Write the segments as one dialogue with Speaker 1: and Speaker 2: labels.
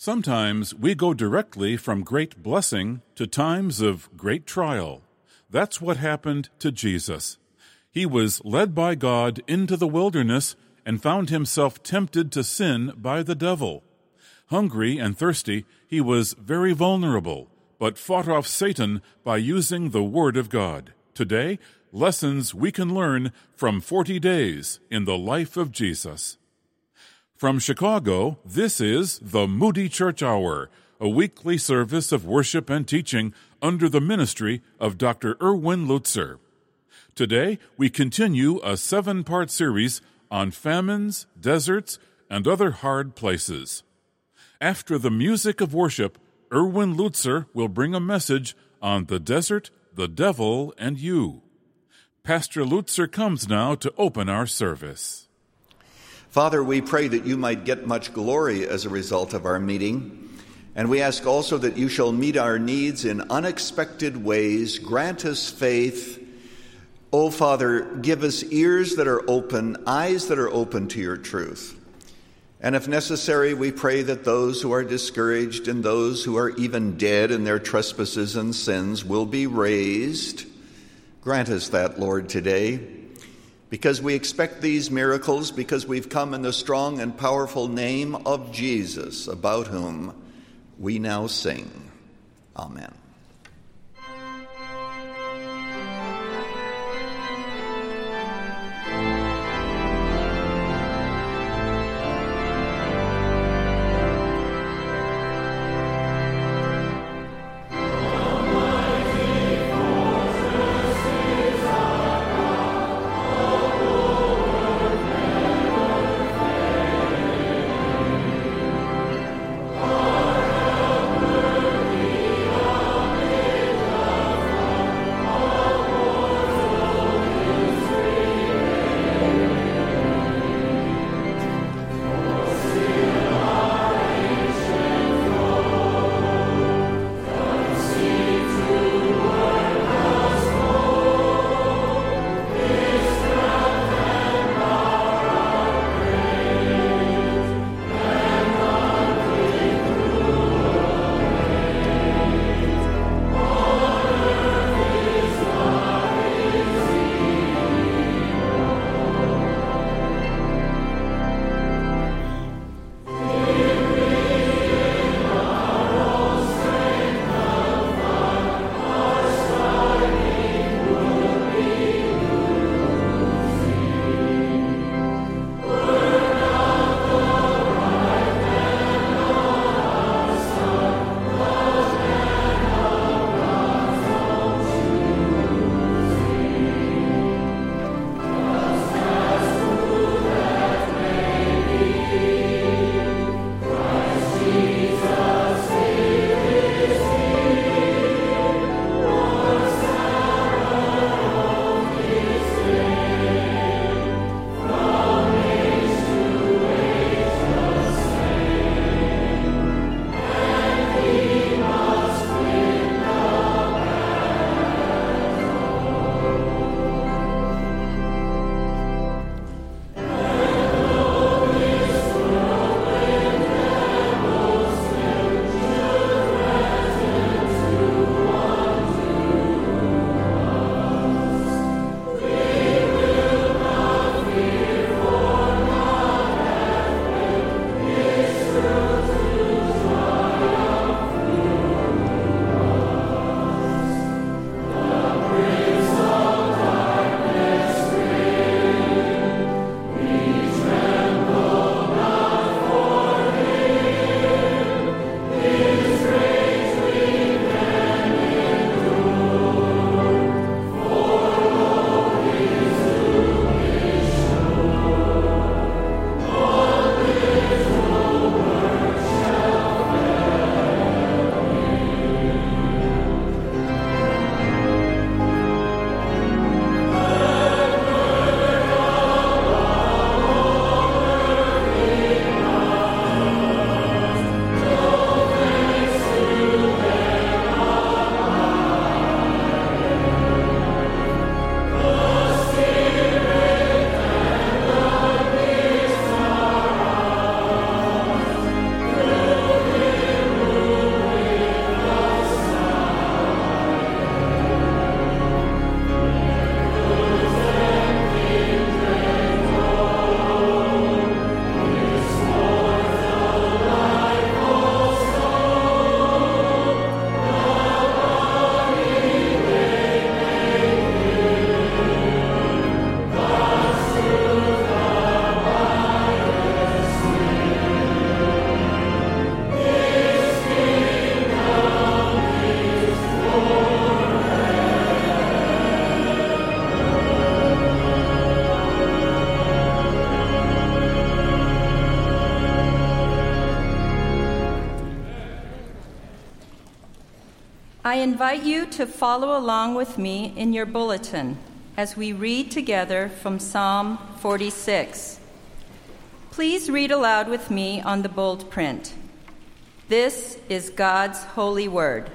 Speaker 1: Sometimes we go directly from great blessing to times of great trial. That's what happened to Jesus. He was led by God into the wilderness and found himself tempted to sin by the devil. Hungry and thirsty, he was very vulnerable, but fought off Satan by using the Word of God. Today, lessons we can learn from 40 days in the life of Jesus. From Chicago, this is the Moody Church Hour, a weekly service of worship and teaching under the ministry of Dr. Erwin Lutzer. Today, we continue a 7-part series on famines, deserts, and other hard places. After the music of worship, Erwin Lutzer will bring a message on the desert, the devil, and you. Pastor Lutzer comes now to open our service.
Speaker 2: Father, we pray that you might get much glory as a result of our meeting, and we ask also that you shall meet our needs in unexpected ways. Grant us faith. Oh, Father, give us ears that are open, eyes that are open to your truth. And if necessary, we pray that those who are discouraged and those who are even dead in their trespasses and sins will be raised. Grant us that, Lord, today, because we expect these miracles, because we've come in the strong and powerful name of Jesus, about whom we now sing. Amen.
Speaker 3: I invite you to follow along with me in your bulletin as we read together from Psalm 46. Please read aloud with me on the bold print. This is God's holy word.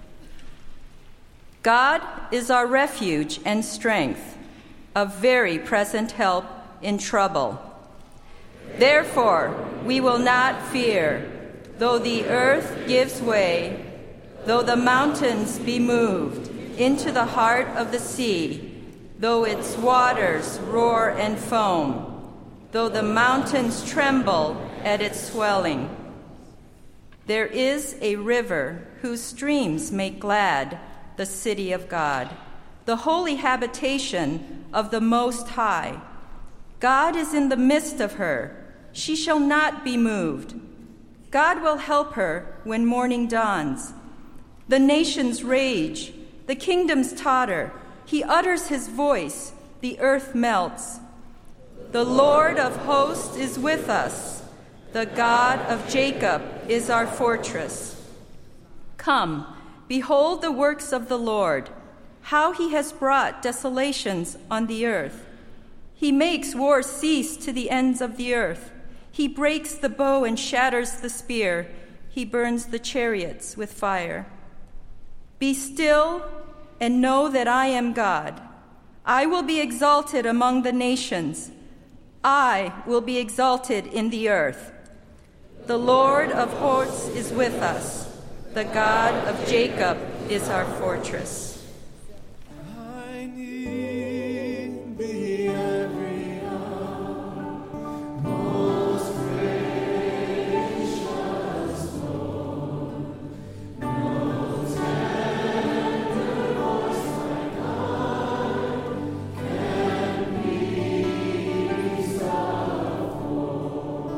Speaker 3: God is our refuge and strength, a very present help in trouble. Therefore, we will not fear, though the earth gives way, though the mountains be moved into the heart of the sea, though its waters roar and foam, though the mountains tremble at its swelling. There is a river whose streams make glad the city of God, the holy habitation of the Most High. God is in the midst of her. She shall not be moved. God will help her when morning dawns. The nations rage, the kingdoms totter. He utters his voice, the earth melts. The Lord of hosts is with us. The God of Jacob is our fortress. Come, behold the works of the Lord, how he has brought desolations on the earth. He makes war cease to the ends of the earth. He breaks the bow and shatters the spear. He burns the chariots with fire. Be still and know that I am God. I will be exalted among the nations. I will be exalted in the earth. The Lord of hosts is with us. The God of Jacob is our fortress.
Speaker 4: I need thee every hour, most gracious Lord. No tender voice like thine can be sought for.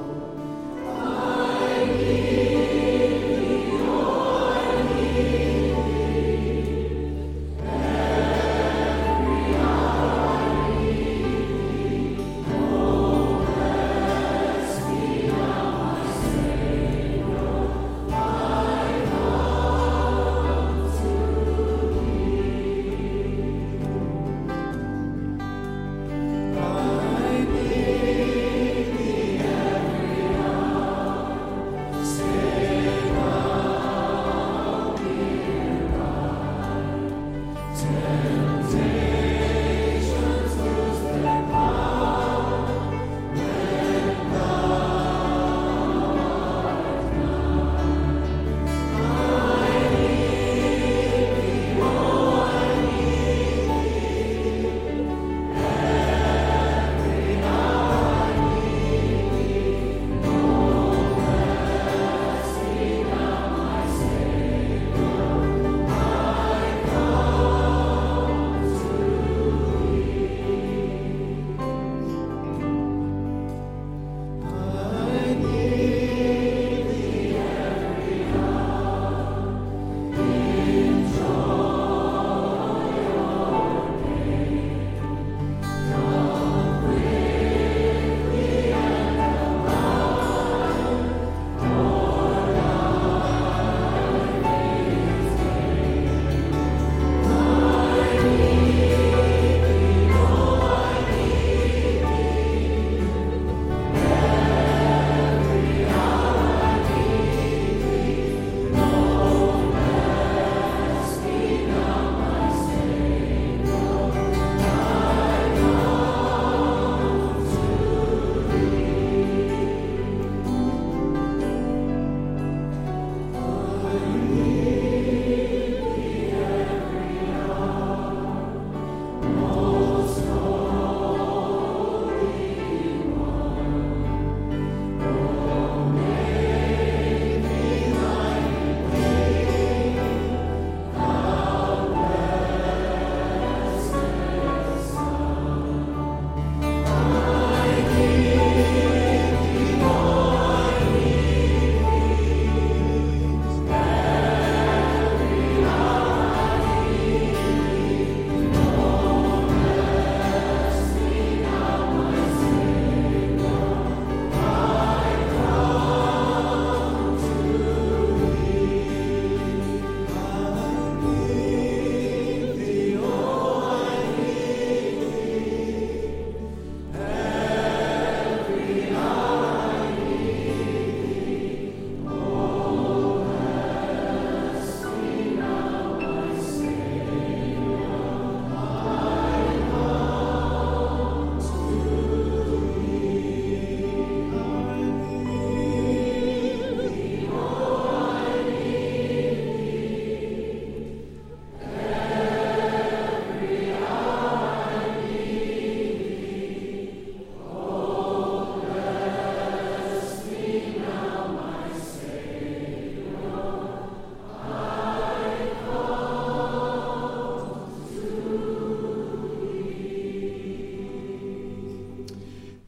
Speaker 4: I need thee, oh, I need thee.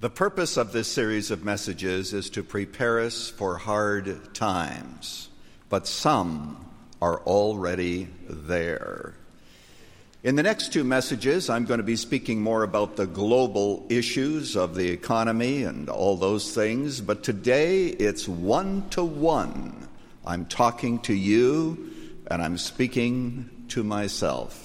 Speaker 2: The purpose of this series of messages is to prepare us for hard times, but some are already there. In the next two messages, I'm going to be speaking more about the global issues of the economy and all those things, but today it's one-to-one. I'm talking to you, and I'm speaking to myself.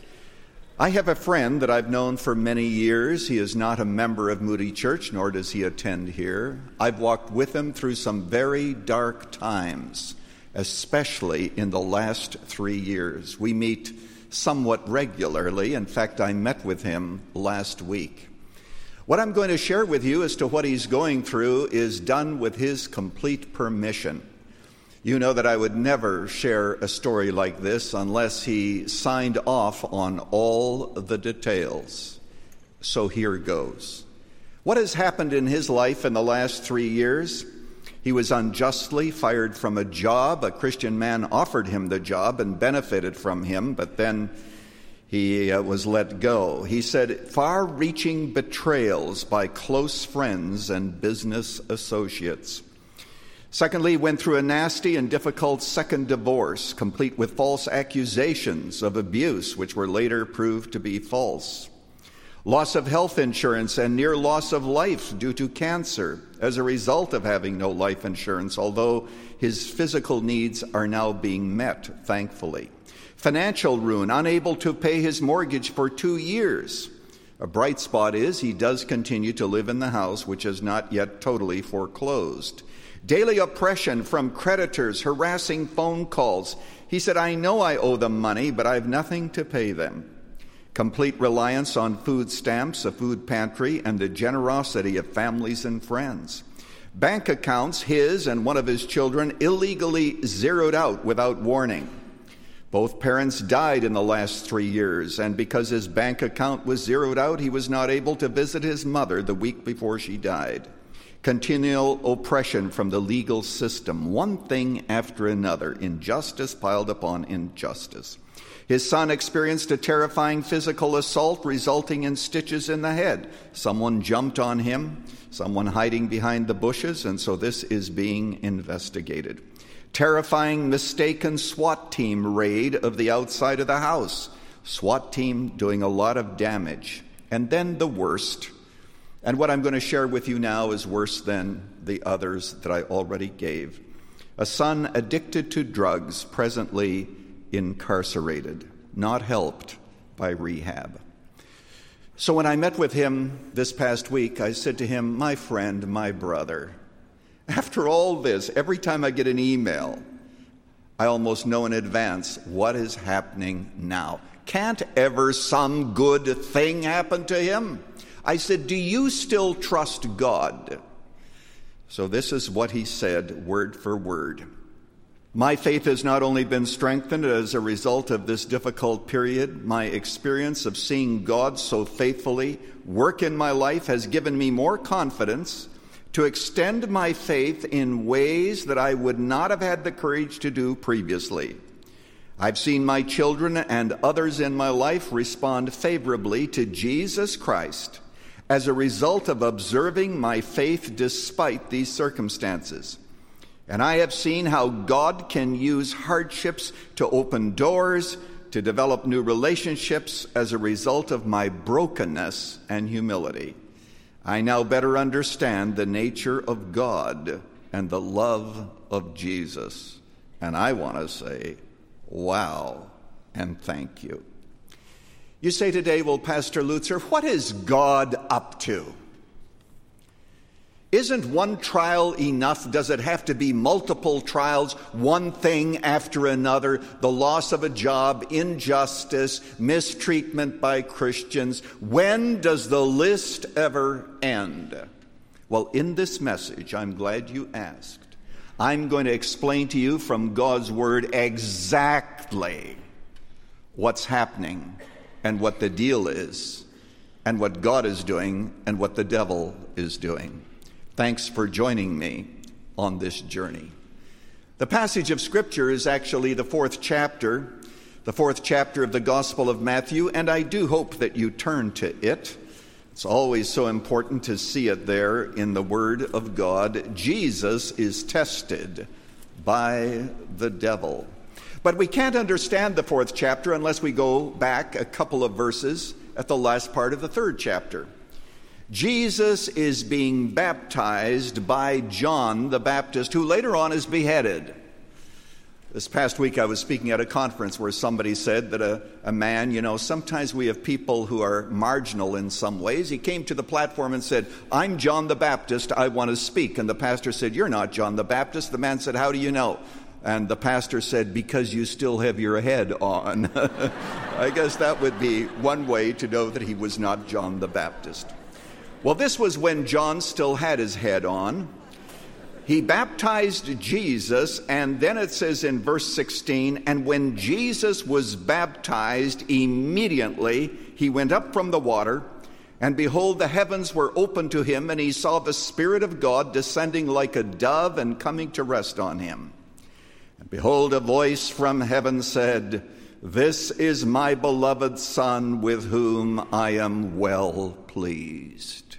Speaker 2: I have a friend that I've known for many years. He is not a member of Moody Church, nor does he attend here. I've walked with him through some very dark times, especially in the last 3 years. We meet somewhat regularly. In fact, I met with him last week. What I'm going to share with you as to what he's going through is done with his complete permission. You know that I would never share a story like this unless he signed off on all the details. So here goes. What has happened in his life in the last 3 years? He was unjustly fired from a job. A Christian man offered him the job and benefited from him, but then he was let go. He said far-reaching betrayals by close friends and business associates. Secondly, he went through a nasty and difficult second divorce, complete with false accusations of abuse, which were later proved to be false. Loss of health insurance and near loss of life due to cancer as a result of having no life insurance, although his physical needs are now being met, thankfully. Financial ruin, unable to pay his mortgage for 2 years. A bright spot is he does continue to live in the house, which is not yet totally foreclosed. Daily oppression from creditors, harassing phone calls. He said, I know I owe them money, but I have nothing to pay them. Complete reliance on food stamps, a food pantry, and the generosity of families and friends. Bank accounts, his and one of his children, illegally zeroed out without warning. Both parents died in the last 3 years, and because his bank account was zeroed out, he was not able to visit his mother the week before she died. Continual oppression from the legal system, one thing after another, injustice piled upon injustice. His son experienced a terrifying physical assault resulting in stitches in the head. Someone jumped on him, someone hiding behind the bushes, and so this is being investigated. Terrifying mistaken SWAT team raid of the outside of the house. SWAT team doing a lot of damage. And then the worst. And what I'm going to share with you now is worse than the others that I already gave. A son addicted to drugs, presently incarcerated, not helped by rehab. So when I met with him this past week, I said to him, my friend, my brother, after all this, every time I get an email, I almost know in advance what is happening now. Can't ever some good thing happen to him? I said, do you still trust God? So this is what he said, word for word. My faith has not only been strengthened as a result of this difficult period, my experience of seeing God so faithfully work in my life has given me more confidence to extend my faith in ways that I would not have had the courage to do previously. I've seen my children and others in my life respond favorably to Jesus Christ as a result of observing my faith despite these circumstances. And I have seen how God can use hardships to open doors, to develop new relationships as a result of my brokenness and humility. I now better understand the nature of God and the love of Jesus. And I want to say, wow, and thank you. You say today, well, Pastor Lutzer, what is God up to? Isn't one trial enough? Does it have to be multiple trials, one thing after another? The loss of a job, injustice, mistreatment by Christians. When does the list ever end? Well, in this message, I'm glad you asked. I'm going to explain to you from God's Word exactly what's happening and what the deal is, and what God is doing, and what the devil is doing. Thanks for joining me on this journey. The passage of Scripture is actually the fourth chapter of the Gospel of Matthew, and I do hope that you turn to it. It's always so important to see it there in the Word of God. Jesus is tested by the devil. But we can't understand the 4th chapter unless we go back a couple of verses at the last part of the 3rd chapter. Jesus is being baptized by John the Baptist, who later on is beheaded. This past week I was speaking at a conference where somebody said that a man, sometimes we have people who are marginal in some ways. He came to the platform and said, "I'm John the Baptist, I want to speak." And the pastor said, "You're not John the Baptist." The man said, "How do you know?" And the pastor said, "Because you still have your head on." I guess that would be one way to know that he was not John the Baptist. Well, this was when John still had his head on. He baptized Jesus, and then it says in verse 16, "And when Jesus was baptized, immediately he went up from the water, and behold, the heavens were opened to him, and he saw the Spirit of God descending like a dove and coming to rest on him. And behold, a voice from heaven said, 'This is my beloved Son, with whom I am well pleased.'"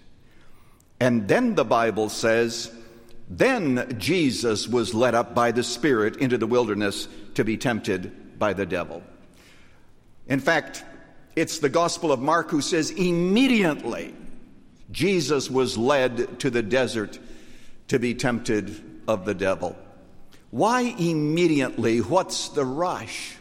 Speaker 2: And then the Bible says, "Then Jesus was led up by the Spirit into the wilderness to be tempted by the devil." In fact, it's the Gospel of Mark who says immediately Jesus was led to the desert to be tempted of the devil. Why immediately? What's the rush?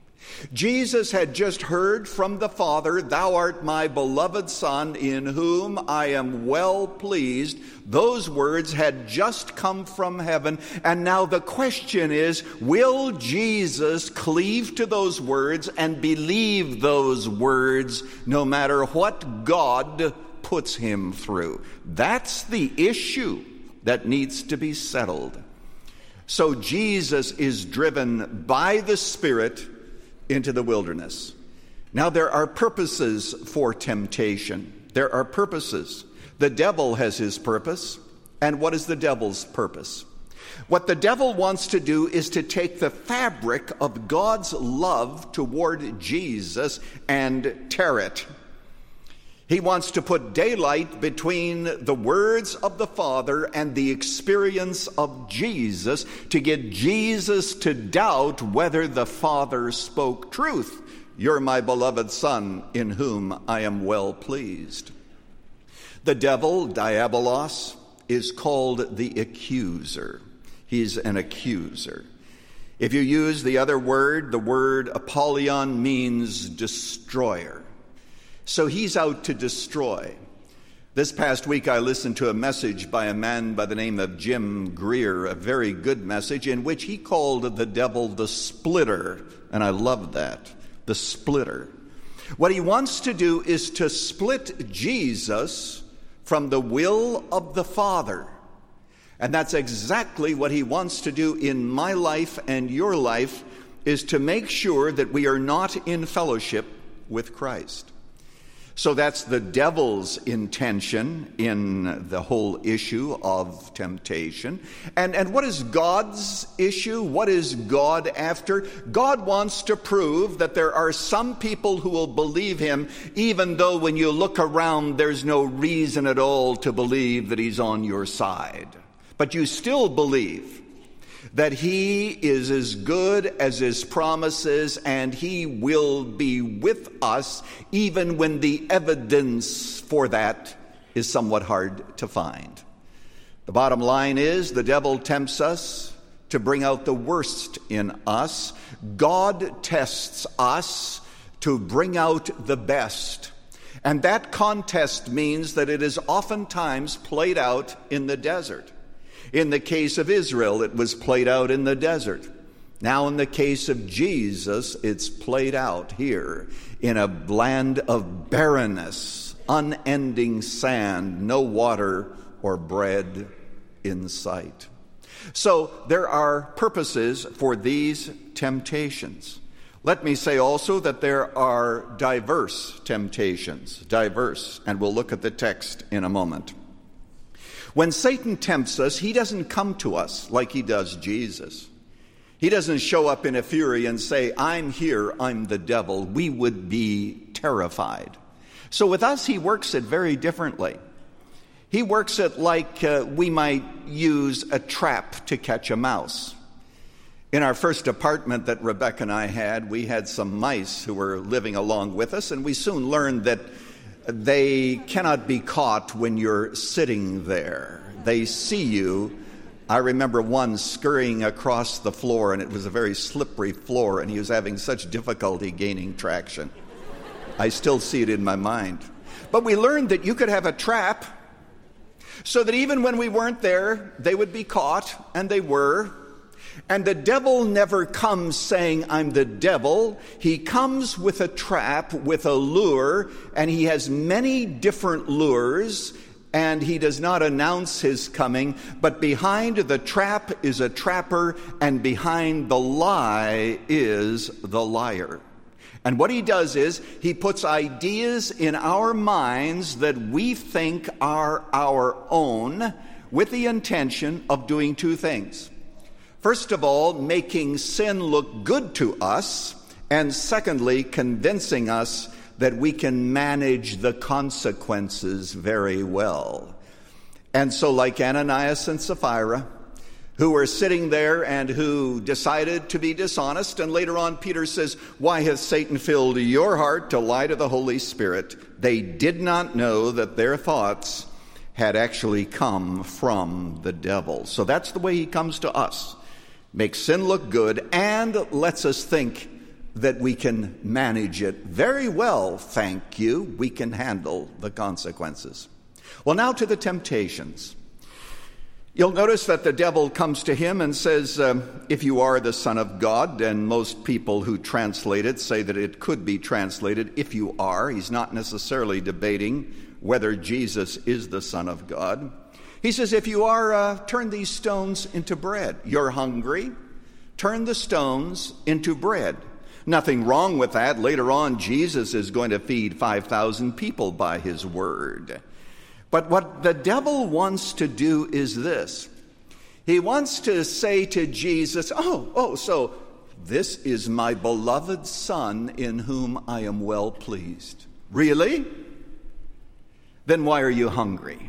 Speaker 2: Jesus had just heard from the Father, "Thou art my beloved Son, in whom I am well pleased." Those words had just come from heaven, and now the question is, will Jesus cleave to those words and believe those words no matter what God puts him through? That's the issue that needs to be settled. So Jesus is driven by the Spirit into the wilderness. Now, there are purposes for temptation. There are purposes. The devil has his purpose. And what is the devil's purpose? What the devil wants to do is to take the fabric of God's love toward Jesus and tear it. He wants to put daylight between the words of the Father and the experience of Jesus to get Jesus to doubt whether the Father spoke truth. "You're my beloved Son, in whom I am well pleased." The devil, diabolos, is called the accuser. He's an accuser. If you use the other word, the word Apollyon means destroyer. So he's out to destroy. This past week I listened to a message by a man by the name of Jim Greer, a very good message, in which he called the devil the splitter. And I love that, the splitter. What he wants to do is to split Jesus from the will of the Father. And that's exactly what he wants to do in my life and your life, is to make sure that we are not in fellowship with Christ. So that's the devil's intention in the whole issue of temptation. And what is God's issue? What is God after? God wants to prove that there are some people who will believe him, even though when you look around, there's no reason at all to believe that he's on your side. But you still believe that he is as good as his promises, and he will be with us even when the evidence for that is somewhat hard to find. The bottom line is, the devil tempts us to bring out the worst in us. God tests us to bring out the best. And that contest means that it is oftentimes played out in the desert. In the case of Israel, it was played out in the desert. Now, in the case of Jesus, it's played out here in a land of barrenness, unending sand, no water or bread in sight. So there are purposes for these temptations. Let me say also that there are diverse temptations, and we'll look at the text in a moment. When Satan tempts us, he doesn't come to us like he does Jesus. He doesn't show up in a fury and say, "I'm here, I'm the devil." We would be terrified. So with us, he works it very differently. He works it like we might use a trap to catch a mouse. In our first apartment that Rebecca and I had, we had some mice who were living along with us, and we soon learned that they cannot be caught when you're sitting there. They see you. I remember one scurrying across the floor, and it was a very slippery floor, and he was having such difficulty gaining traction. I still see it in my mind. But we learned that you could have a trap so that even when we weren't there, they would be caught, and they were. And the devil never comes saying, I'm the devil. He comes with a trap, with a lure, and he has many different lures, and he does not announce his coming. But behind the trap is a trapper, and behind the lie is the liar. And what he does is he puts ideas in our minds that we think are our own with the intention of doing two things. First of all, making sin look good to us, and secondly, convincing us that we can manage the consequences very well. And so like Ananias and Sapphira, who were sitting there and who decided to be dishonest, and later on Peter says, why has Satan filled your heart to lie to the Holy Spirit? They did not know that their thoughts had actually come from the devil. So that's the way he comes to us. Makes sin look good and lets us think that we can manage it very well, thank you. We can handle the consequences. Well, now to the temptations. You'll notice that the devil comes to him and says, if you are the Son of God, and most people who translate it say that it could be translated, if you are. He's not necessarily debating whether Jesus is the Son of God. He says, if you are, turn these stones into bread. You're hungry, turn the stones into bread. Nothing wrong with that. Later on, Jesus is going to feed 5,000 people by his word. But what the devil wants to do is this. He wants to say to Jesus, so this is my beloved Son in whom I am well pleased. Really? Then why are you hungry?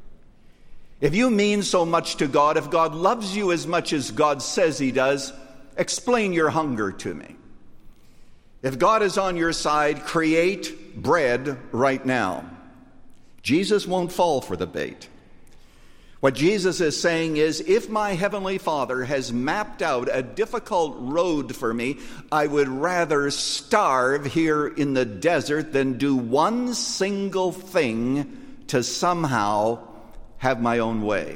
Speaker 2: If you mean so much to God, if God loves you as much as God says he does, explain your hunger to me. If God is on your side, create bread right now. Jesus won't fall for the bait. What Jesus is saying is, if my Heavenly Father has mapped out a difficult road for me, I would rather starve here in the desert than do one single thing to somehow have my own way.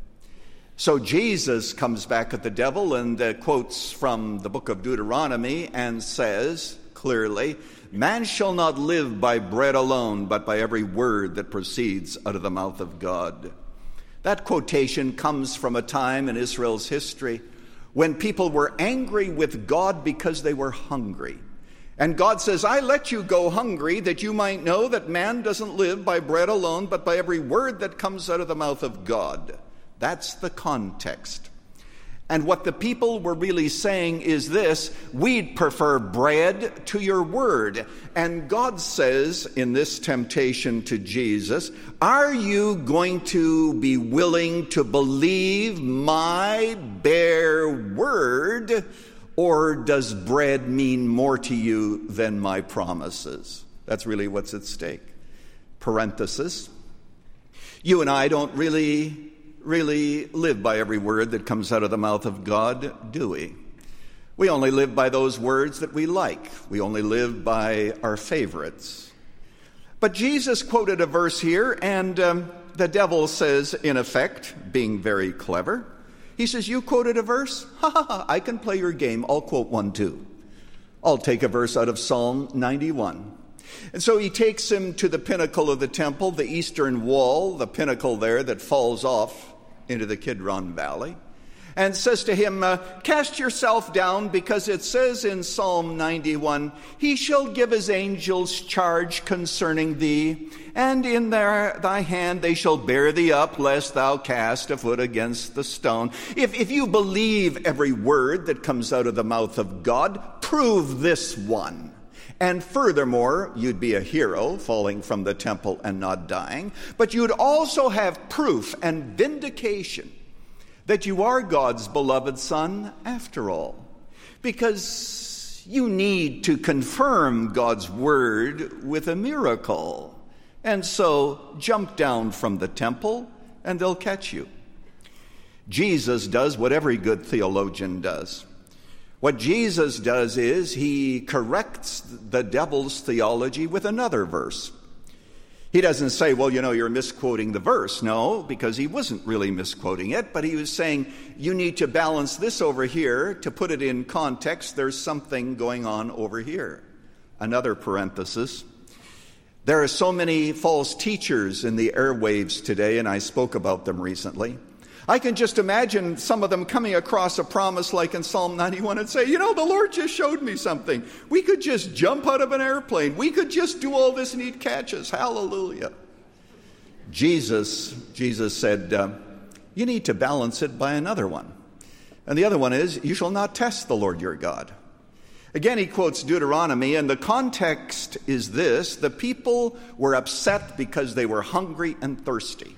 Speaker 2: So Jesus comes back at the devil and quotes from the book of Deuteronomy and says clearly, man shall not live by bread alone, but by every word that proceeds out of the mouth of God. That quotation comes from a time in Israel's history when people were angry with God because they were hungry. And God says, I let you go hungry that you might know that man doesn't live by bread alone, but by every word that comes out of the mouth of God. That's the context. And what the people were really saying is this: we'd prefer bread to your word. And God says in this temptation to Jesus, are you going to be willing to believe my bare word? Or does bread mean more to you than my promises? That's really what's at stake. Parenthesis. You and I don't really live by every word that comes out of the mouth of God, do we? We only live by those words that we like. We only live by our favorites. But Jesus quoted a verse here, and the devil says, in effect, being very clever, he says, you quoted a verse? I can play your game. I'll quote one too. I'll take a verse out of Psalm 91. And so he takes him to the pinnacle of the temple, the eastern wall, the pinnacle there that falls off into the Kidron Valley, and says to him, cast yourself down, because it says in Psalm 91, he shall give his angels charge concerning thee, and in thy hand they shall bear thee up, lest thou cast a foot against the stone. If you believe every word that comes out of the mouth of God, prove this one. And furthermore, you'd be a hero falling from the temple and not dying, but you'd also have proof and vindication that you are God's beloved Son after all, because you need to confirm God's word with a miracle. And so jump down from the temple and they'll catch you. Jesus does what every good theologian does. What Jesus does is he corrects the devil's theology with another verse. He doesn't say, well, you're misquoting the verse. No, because he wasn't really misquoting it, but he was saying, you need to balance this over here. To put it in context, there's something going on over here. Another parenthesis. There are so many false teachers in the airwaves today, and I spoke about them recently. I can just imagine some of them coming across a promise like in Psalm 91 and say, the Lord just showed me something. We could just jump out of an airplane. We could just do all this and he'd catch us. Hallelujah. Jesus said, you need to balance it by another one. And the other one is, you shall not test the Lord your God. Again, he quotes Deuteronomy, and the context is this: the people were upset because they were hungry and thirsty.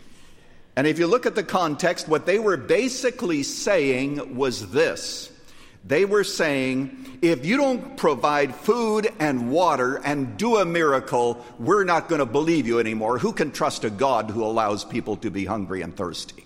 Speaker 2: And if you look at the context, what they were basically saying was this. They were saying, if you don't provide food and water and do a miracle, we're not going to believe you anymore. Who can trust a God who allows people to be hungry and thirsty?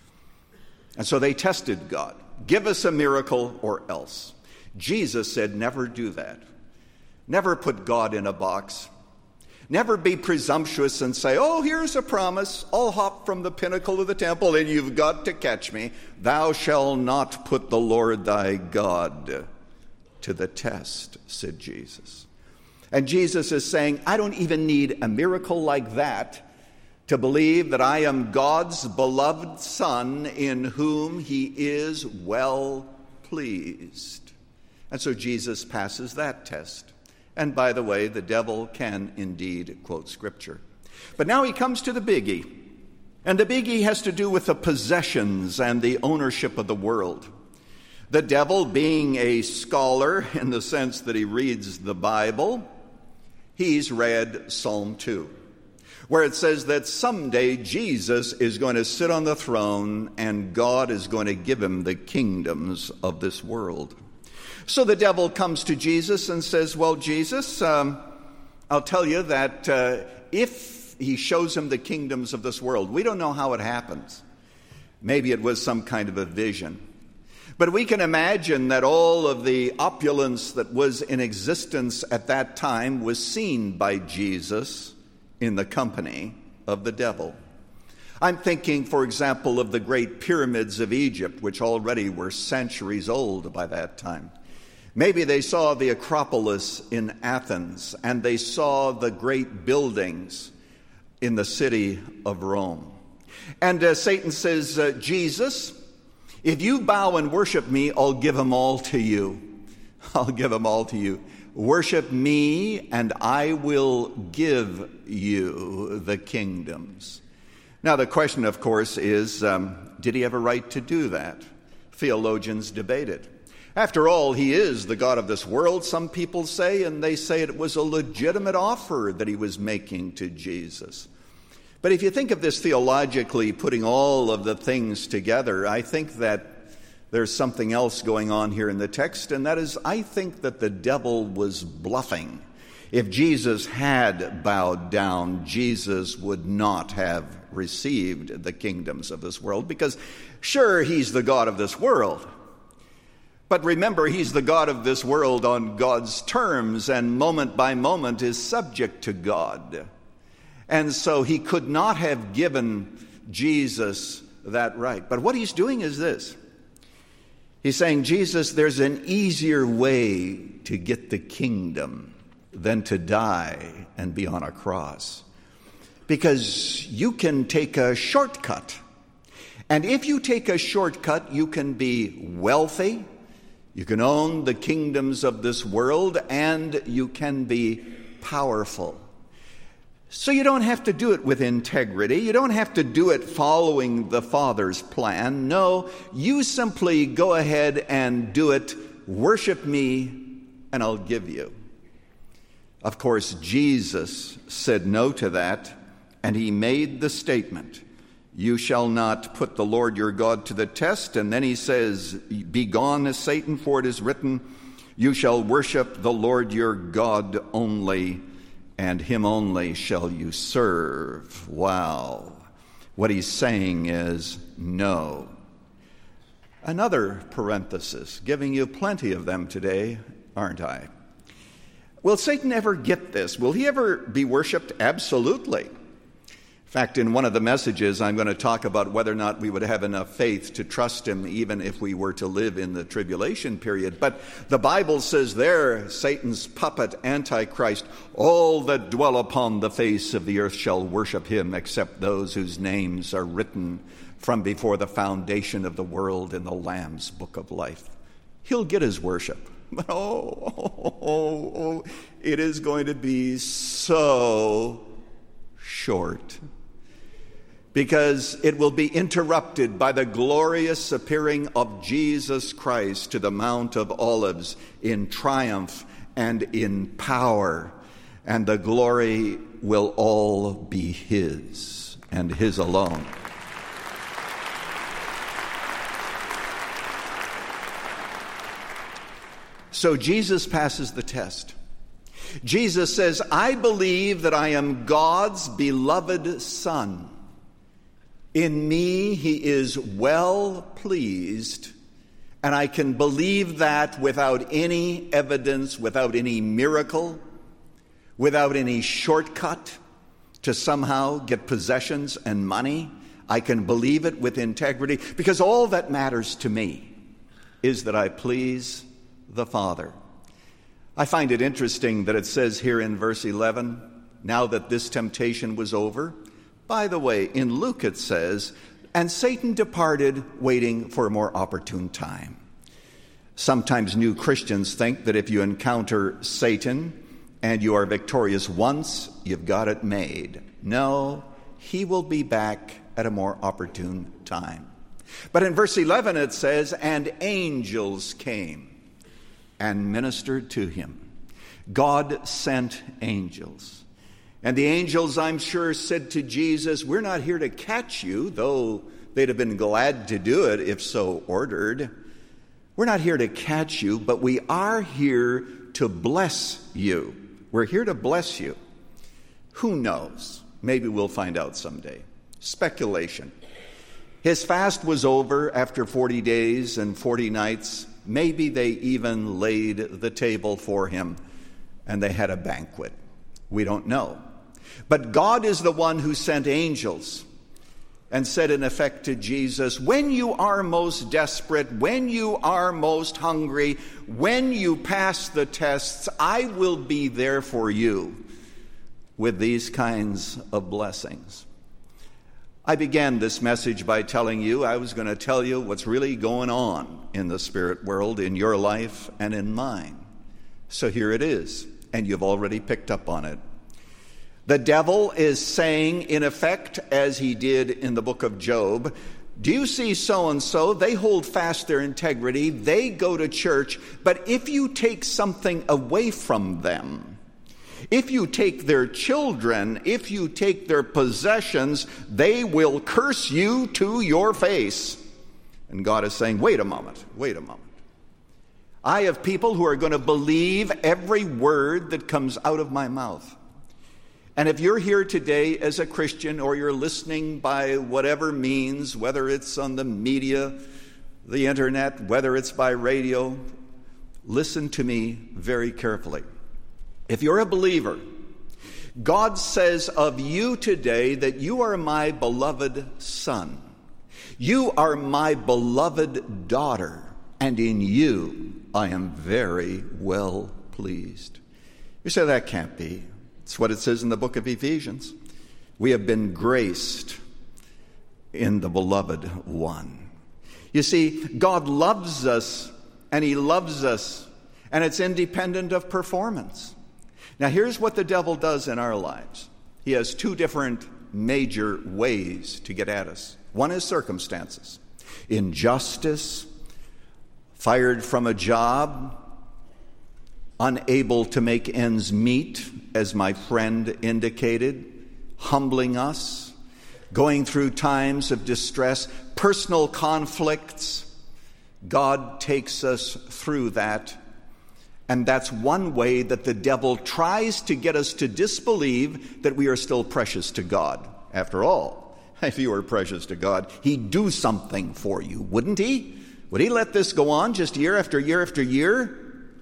Speaker 2: And so they tested God. Give us a miracle or else. Jesus said, never do that. Never put God in a box. Never be presumptuous and say, oh, here's a promise. I'll hop from the pinnacle of the temple and you've got to catch me. Thou shalt not put the Lord thy God to the test, said Jesus. And Jesus is saying, I don't even need a miracle like that to believe that I am God's beloved Son in whom he is well pleased. And so Jesus passes that test. And by the way, the devil can indeed quote Scripture. But now he comes to the biggie. And the biggie has to do with the possessions and the ownership of the world. The devil, being a scholar in the sense that he reads the Bible, he's read Psalm 2, where it says that someday Jesus is going to sit on the throne and God is going to give him the kingdoms of this world. So the devil comes to Jesus and says, well, Jesus, I'll tell you that if he shows him the kingdoms of this world, we don't know how it happens. Maybe it was some kind of a vision. But we can imagine that all of the opulence that was in existence at that time was seen by Jesus in the company of the devil. I'm thinking, for example, of the great pyramids of Egypt, which already were centuries old by that time. Maybe they saw the Acropolis in Athens, and they saw the great buildings in the city of Rome. And Satan says, Jesus, if you bow and worship me, I'll give them all to you. I'll give them all to you. Worship me, and I will give you the kingdoms. Now, the question, of course, is, did he have a right to do that? Theologians debate it. After all, he is the God of this world, some people say, and they say it was a legitimate offer that he was making to Jesus. But if you think of this theologically, putting all of the things together, I think that there's something else going on here in the text, and that is, I think that the devil was bluffing. If Jesus had bowed down, Jesus would not have received the kingdoms of this world, because sure, he's the God of this world. But remember, he's the God of this world on God's terms, and moment by moment is subject to God. And so he could not have given Jesus that right. But what he's doing is this. He's saying, Jesus, there's an easier way to get the kingdom than to die and be on a cross. Because you can take a shortcut. And if you take a shortcut, you can be wealthy, you can own the kingdoms of this world, and you can be powerful. So you don't have to do it with integrity. You don't have to do it following the Father's plan. No, you simply go ahead and do it. Worship me, and I'll give you. Of course, Jesus said no to that, and he made the statement, "You shall not put the Lord your God to the test." And then he says, "Begone, Satan, for it is written, you shall worship the Lord your God only, and him only shall you serve." Wow. What he's saying is no. Another parenthesis, giving you plenty of them today, aren't I? Will Satan ever get this? Will he ever be worshiped? Absolutely. In fact, in one of the messages, I'm going to talk about whether or not we would have enough faith to trust him even if we were to live in the tribulation period. But the Bible says there, Satan's puppet, Antichrist, "All that dwell upon the face of the earth shall worship him, except those whose names are written from before the foundation of the world in the Lamb's book of life." He'll get his worship. But it is going to be so short, because it will be interrupted by the glorious appearing of Jesus Christ to the Mount of Olives in triumph and in power, and the glory will all be his and his alone. So Jesus passes the test. Jesus says, "I believe that I am God's beloved Son. In me he is well pleased, and I can believe that without any evidence, without any miracle, without any shortcut to somehow get possessions and money. I can believe it with integrity, because all that matters to me is that I please the Father." I find it interesting that it says here in verse 11, now that this temptation was over. By the way, in Luke it says, "And Satan departed, waiting for a more opportune time." Sometimes new Christians think that if you encounter Satan and you are victorious once, you've got it made. No, he will be back at a more opportune time. But in verse 11 it says, "And angels came and ministered to him." God sent angels. And the angels, I'm sure, said to Jesus, "We're not here to catch you," though they'd have been glad to do it if so ordered. "We're not here to catch you, but we are here to bless you. We're here to bless you." Who knows? Maybe we'll find out someday. Speculation. His fast was over after 40 days and 40 nights. Maybe they even laid the table for him and they had a banquet. We don't know. But God is the one who sent angels and said in effect to Jesus, when you are most desperate, when you are most hungry, when you pass the tests, I will be there for you with these kinds of blessings. I began this message by telling you I was going to tell you what's really going on in the spirit world, in your life and in mine. So here it is, and you've already picked up on it. The devil is saying, in effect, as he did in the book of Job, do you see so-and-so? They hold fast their integrity, they go to church, but if you take something away from them, if you take their children, if you take their possessions, they will curse you to your face. And God is saying, wait a moment. I have people who are going to believe every word that comes out of my mouth. And if you're here today as a Christian, or you're listening by whatever means, whether it's on the media, the internet, whether it's by radio, listen to me very carefully. If you're a believer, God says of you today that you are my beloved son. You are my beloved daughter, and in you I am very well pleased. You say that can't be. It's what it says in the book of Ephesians. We have been graced in the beloved one. You see, God loves us, and he loves us, and it's independent of performance. Now, here's what the devil does in our lives. He has two different major ways to get at us. One is circumstances. Injustice, fired from a job, unable to make ends meet, as my friend indicated, humbling us, going through times of distress, personal conflicts. God takes us through that. And that's one way that the devil tries to get us to disbelieve that we are still precious to God. After all, if you were precious to God, he'd do something for you, wouldn't he? Would he let this go on just year after year after year?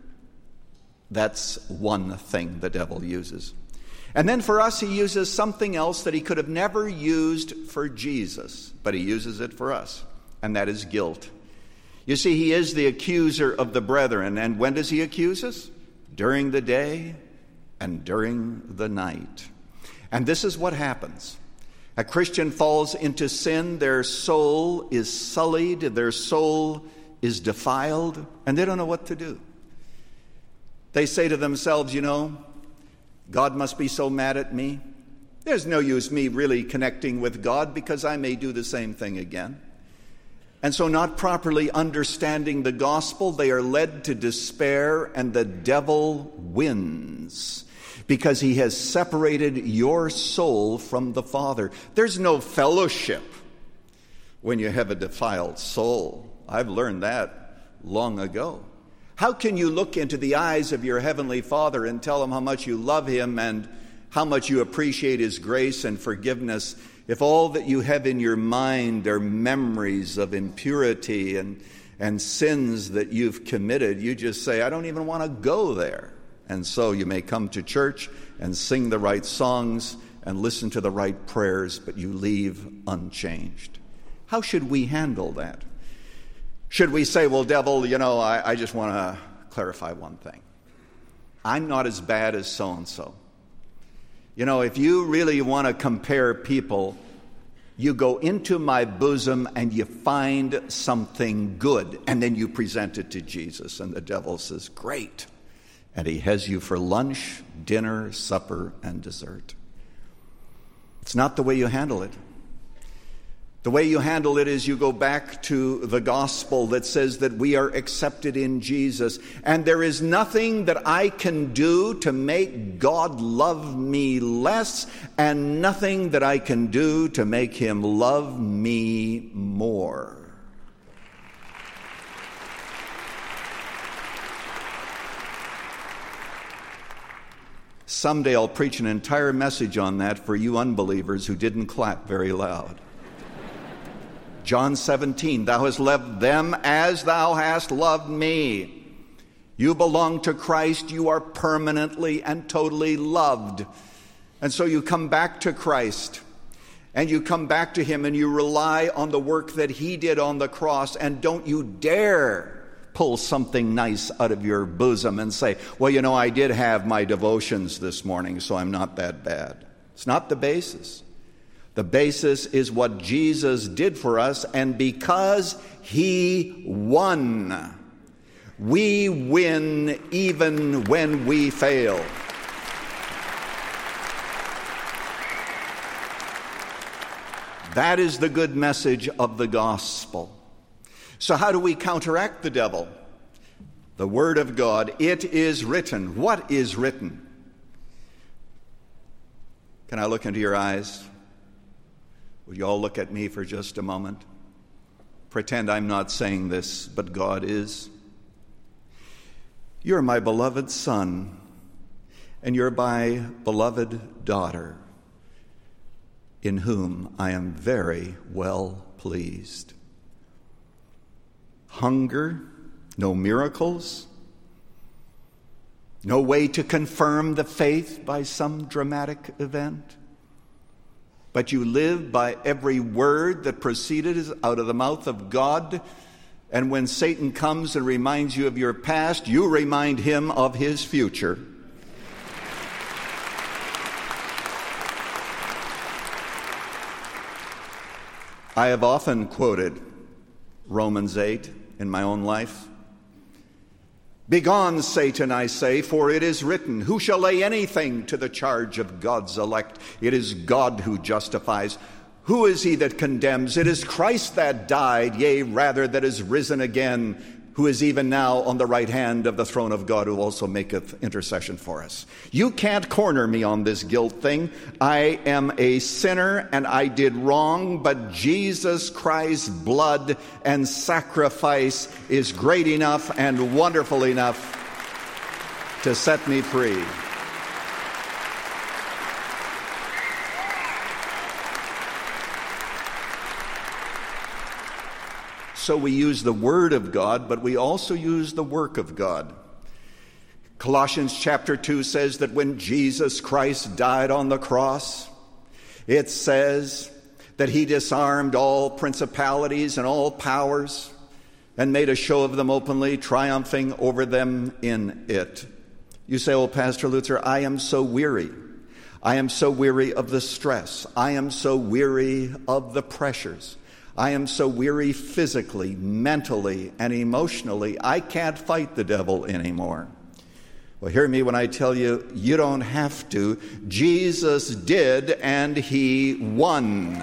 Speaker 2: That's one thing the devil uses. And then for us, he uses something else that he could have never used for Jesus, but he uses it for us, and that is guilt. You see, he is the accuser of the brethren, and when does he accuse us? During the day and during the night. And this is what happens. A Christian falls into sin, their soul is sullied, their soul is defiled, and they don't know what to do. They say to themselves, God must be so mad at me. There's no use me really connecting with God because I may do the same thing again. And so, not properly understanding the gospel, they are led to despair, and the devil wins because he has separated your soul from the Father. There's no fellowship when you have a defiled soul. I've learned that long ago. How can you look into the eyes of your Heavenly Father and tell him how much you love him and how much you appreciate his grace and forgiveness if all that you have in your mind are memories of impurity and sins that you've committed? You just say, I don't even want to go there. And so you may come to church and sing the right songs and listen to the right prayers, but you leave unchanged. How should we handle that? Should we say, well, devil, I just want to clarify one thing. I'm not as bad as so-and-so. If you really want to compare people, you go into my bosom and you find something good, and then you present it to Jesus, and the devil says, great. And he has you for lunch, dinner, supper, and dessert. It's not the way you handle it. The way you handle it is you go back to the gospel that says that we are accepted in Jesus, and there is nothing that I can do to make God love me less, and nothing that I can do to make him love me more. Someday I'll preach an entire message on that for you unbelievers who didn't clap very loud. John 17, thou hast loved them as thou hast loved me. You belong to Christ. You are permanently and totally loved. And so you come back to Christ, and you come back to him, and you rely on the work that he did on the cross, and don't you dare pull something nice out of your bosom and say, well, I did have my devotions this morning, so I'm not that bad. It's not the basis. The basis is what Jesus did for us, and because he won, we win even when we fail. That is the good message of the gospel. So how do we counteract the devil? The Word of God. It is written. What is written? Can I look into your eyes? Would you all look at me for just a moment? Pretend I'm not saying this, but God is. You're my beloved son, and you're my beloved daughter, in whom I am very well pleased. Hunger, no miracles, no way to confirm the faith by some dramatic event. But you live by every word that proceeded out of the mouth of God. And when Satan comes and reminds you of your past, you remind him of his future. I have often quoted Romans 8 in my own life. Begone, Satan, I say, for it is written, who shall lay anything to the charge of God's elect? It is God who justifies. Who is he that condemns? It is Christ that died, yea, rather that is risen again, who is even now on the right hand of the throne of God, who also maketh intercession for us. You can't corner me on this guilt thing. I am a sinner and I did wrong, but Jesus Christ's blood and sacrifice is great enough and wonderful enough to set me free. So we use the Word of God, but we also use the work of God. Colossians chapter 2 says that when Jesus Christ died on the cross, it says that he disarmed all principalities and all powers and made a show of them openly, triumphing over them in it. You say, "Oh, Pastor Lutzer, I am so weary. I am so weary of the stress. I am so weary of the pressures. I am so weary physically, mentally, and emotionally. I can't fight the devil anymore." Well, hear me when I tell you, you don't have to. Jesus did, and he won.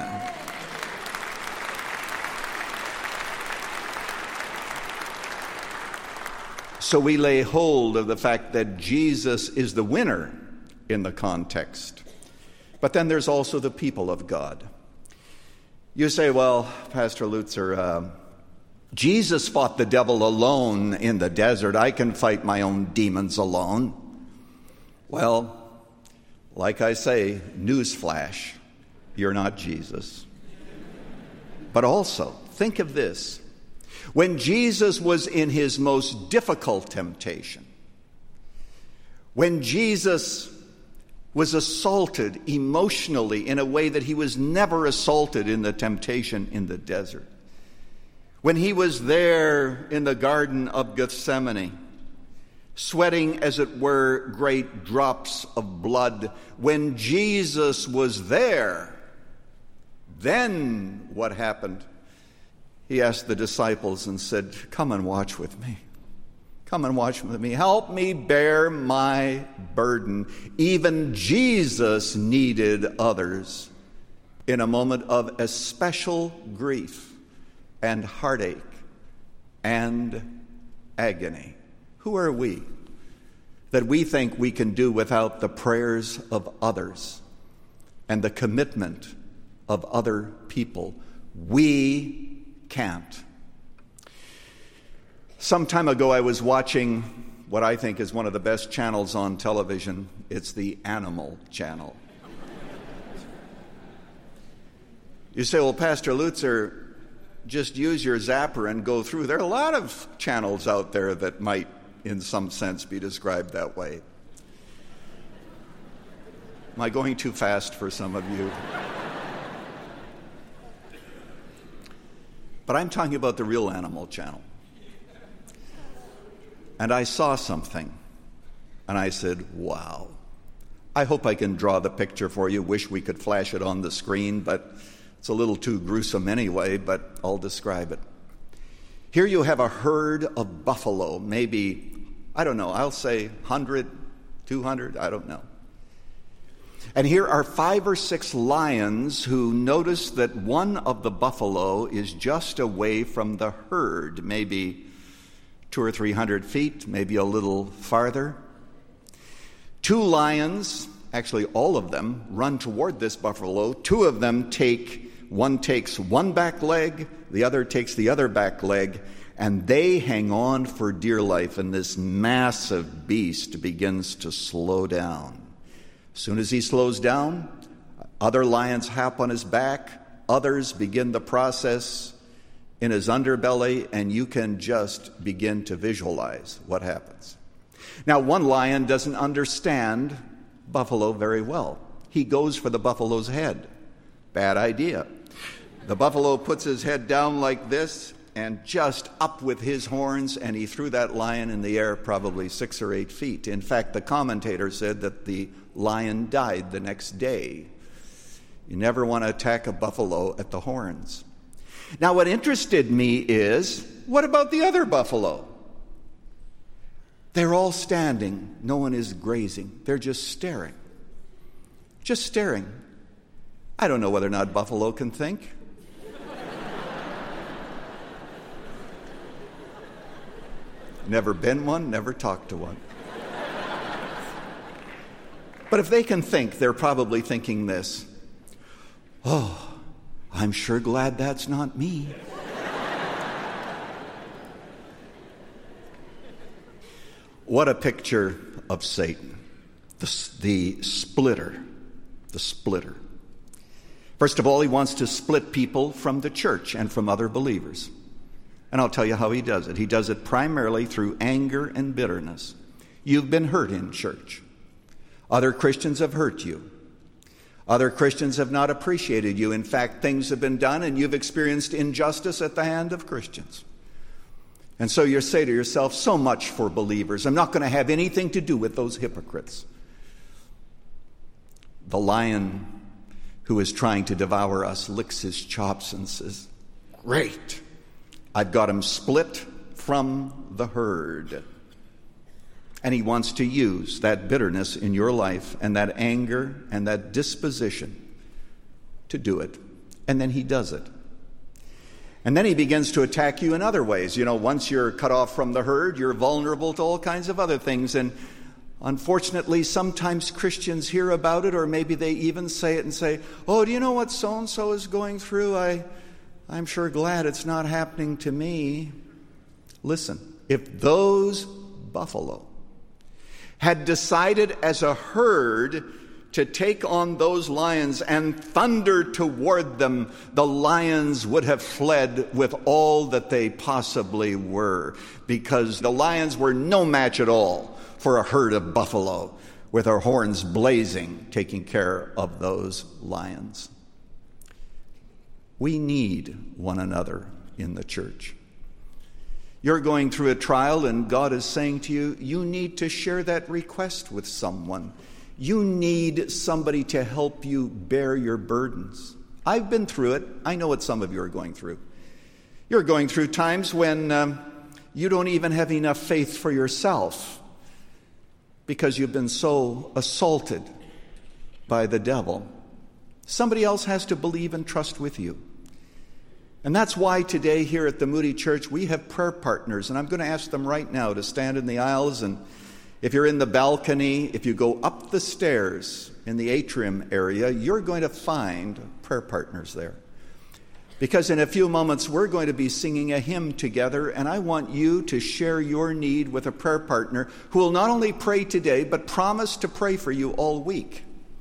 Speaker 2: So we lay hold of the fact that Jesus is the winner in the context. But then there's also the people of God. You say, "Well, Pastor Lutzer, Jesus fought the devil alone in the desert. I can fight my own demons alone." Well, like I say, newsflash, you're not Jesus. But also, think of this. When Jesus was in his most difficult temptation, when Jesus was assaulted emotionally in a way that he was never assaulted in the temptation in the desert, when he was there in the Garden of Gethsemane, sweating, as it were, great drops of blood, when Jesus was there, then what happened? He asked the disciples and said, "Come and watch with me. Come and watch with me. Help me bear my burden." Even Jesus needed others in a moment of especial grief and heartache and agony. Who are we that we think we can do without the prayers of others and the commitment of other people? We can't. Some time ago, I was watching what I think is one of the best channels on television. It's the Animal Channel. You say, "Well, Pastor Lutzer, just use your zapper and go through." There are a lot of channels out there that might, in some sense, be described that way. Am I going too fast for some of you? But I'm talking about the real Animal Channel. And I saw something, and I said, "Wow." I hope I can draw the picture for you. Wish we could flash it on the screen, but it's a little too gruesome anyway, but I'll describe it. Here you have a herd of buffalo, maybe, I don't know, I'll say 100, 200, I don't know. And here are 5 or 6 lions who notice that one of the buffalo is just away from the herd, maybe 200 or 300 feet, maybe a little farther. 2 lions, actually all of them, run toward this buffalo. 2 of them one takes one back leg, the other takes the other back leg, and they hang on for dear life, and this massive beast begins to slow down. As soon as he slows down, other lions hop on his back, others begin the process in his underbelly, and you can just begin to visualize what happens. Now, one lion doesn't understand buffalo very well. He goes for the buffalo's head. Bad idea. The buffalo puts his head down like this and just up with his horns, and he threw that lion in the air probably 6 or 8 feet. In fact, the commentator said that the lion died the next day. You never want to attack a buffalo at the horns. Now, what interested me is, what about the other buffalo? They're all standing. No one is grazing. They're just staring. Just staring. I don't know whether or not buffalo can think. Never been one, never talked to one. But if they can think, they're probably thinking this: oh, I'm sure glad that's not me. What a picture of Satan, the splitter, the splitter. First of all, he wants to split people from the church and from other believers. And I'll tell you how he does it. He does it primarily through anger and bitterness. You've been hurt in church. Other Christians have hurt you. Other Christians have not appreciated you. In fact, things have been done and you've experienced injustice at the hand of Christians. And so you say to yourself, so much for believers. I'm not going to have anything to do with those hypocrites. The lion who is trying to devour us licks his chops and says, great, I've got him split from the herd. And he wants to use that bitterness in your life and that anger and that disposition to do it. And then he does it. And then he begins to attack you in other ways. You know, once you're cut off from the herd, you're vulnerable to all kinds of other things. And unfortunately, sometimes Christians hear about it, or maybe they even say it and say, oh, do you know what so-and-so is going through? I'm sure glad it's not happening to me. Listen, if those buffalo had decided as a herd to take on those lions and thunder toward them, the lions would have fled with all that they possibly were, because the lions were no match at all for a herd of buffalo with their horns blazing, taking care of those lions. We need one another in the church. You're going through a trial and God is saying to you, you need to share that request with someone. You need somebody to help you bear your burdens. I've been through it. I know what some of you are going through. You're going through times when you don't even have enough faith for yourself because you've been so assaulted by the devil. Somebody else has to believe and trust with you. And that's why today here at the Moody Church we have prayer partners. And I'm going to ask them right now to stand in the aisles. And if you're in the balcony, if you go up the stairs in the atrium area, you're going to find prayer partners there. Because in a few moments we're going to be singing a hymn together, and I want you to share your need with a prayer partner who will not only pray today, but promise to pray for you all week.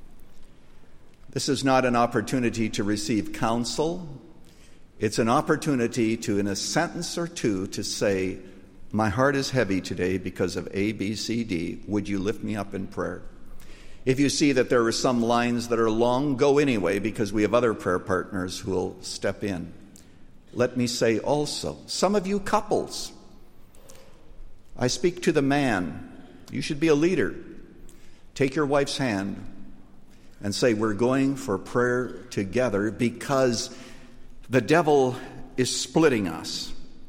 Speaker 2: This is not an opportunity to receive counsel. It's an opportunity to, in a sentence or two, to say, my heart is heavy today because of A, B, C, D. Would you lift me up in prayer? If you see that there are some lines that are long, go anyway, because we have other prayer partners who will step in. Let me say also, some of you couples, I speak to the man. You should be a leader. Take your wife's hand and say, we're going for prayer together, because the devil is splitting us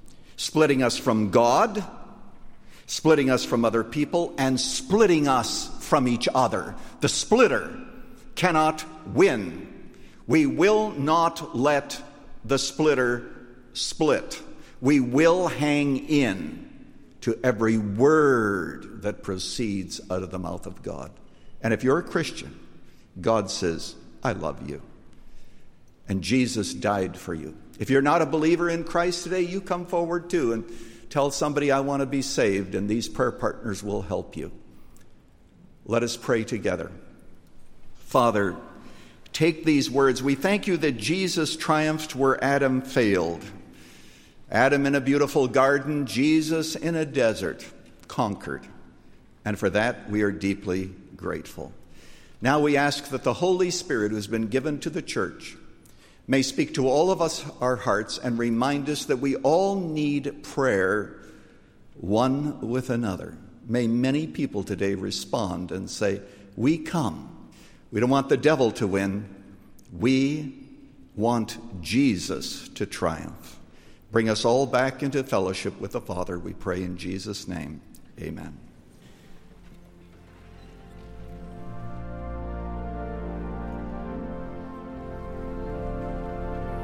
Speaker 2: from God, splitting us from other people, and splitting us from each other. The splitter cannot win. We will not let the splitter split. We will hang in to every word that proceeds out of the mouth of God. And if you're a Christian, God says, I love you. And Jesus died for you. If you're not a believer in Christ today, you come forward too and tell somebody, I want to be saved, and these prayer partners will help you. Let us pray together. Father, take these words. We thank you that Jesus triumphed where Adam failed. Adam in a beautiful garden, Jesus in a desert, conquered. And for that, we are deeply grateful. Now we ask that the Holy Spirit, who has been given to the church, may speak to all of us, our hearts, and remind us that we all need prayer one with another. May many people today respond and say, we come. We don't want the devil to win. We want Jesus to triumph. Bring us all back into fellowship with the Father, we pray in Jesus' name. Amen.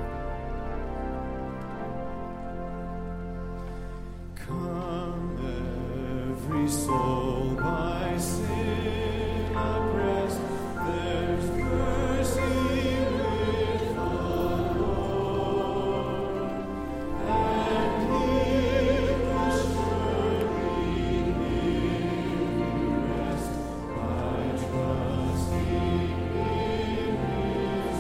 Speaker 4: Come soul by sin oppressed, there's mercy with the Lord, and He will surely give rest by trusting in His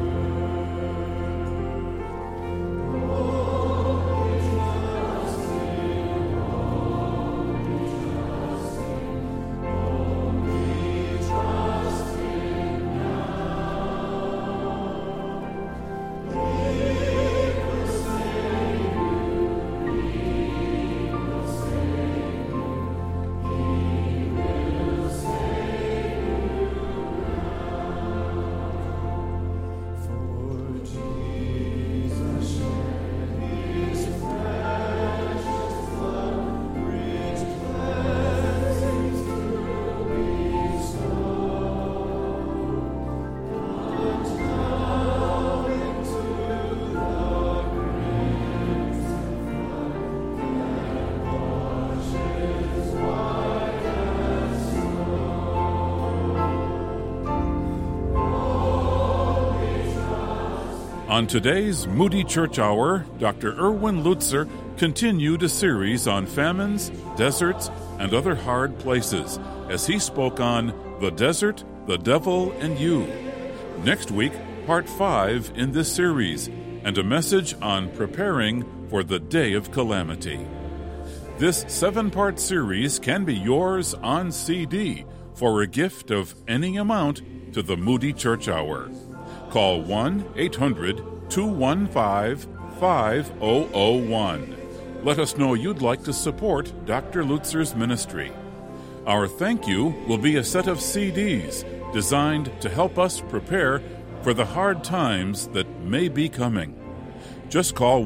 Speaker 1: On today's Moody Church Hour, Dr. Erwin Lutzer continued a series on famines, deserts, and other hard places as he spoke on the desert, the devil, and you. Next week, part 5 in this series, and a message on preparing for the day of calamity. This 7-part series can be yours on CD for a gift of any amount to the Moody Church Hour. Call 1-800-215-5001. Let us know you'd like to support Dr. Lutzer's ministry. Our thank you will be a set of CDs designed to help us prepare for the hard times that may be coming. Just call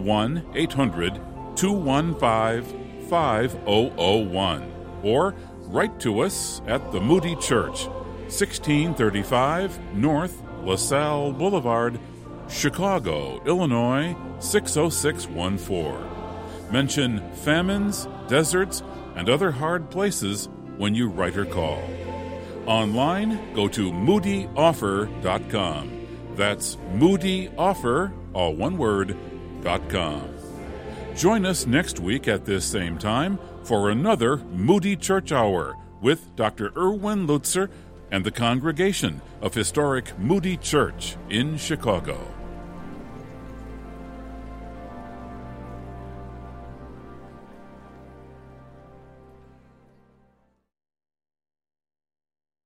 Speaker 1: 1-800-215-5001 or write to us at the Moody Church, 1635 North LaSalle Boulevard, Chicago, Illinois, 60614. Mention famines, deserts, and other hard places when you write or call. Online, go to moodyoffer.com. That's moodyoffer, all one word, .com. Join us next week at this same time for another Moody Church Hour with Dr. Erwin Lutzer and the congregation of historic Moody Church in Chicago.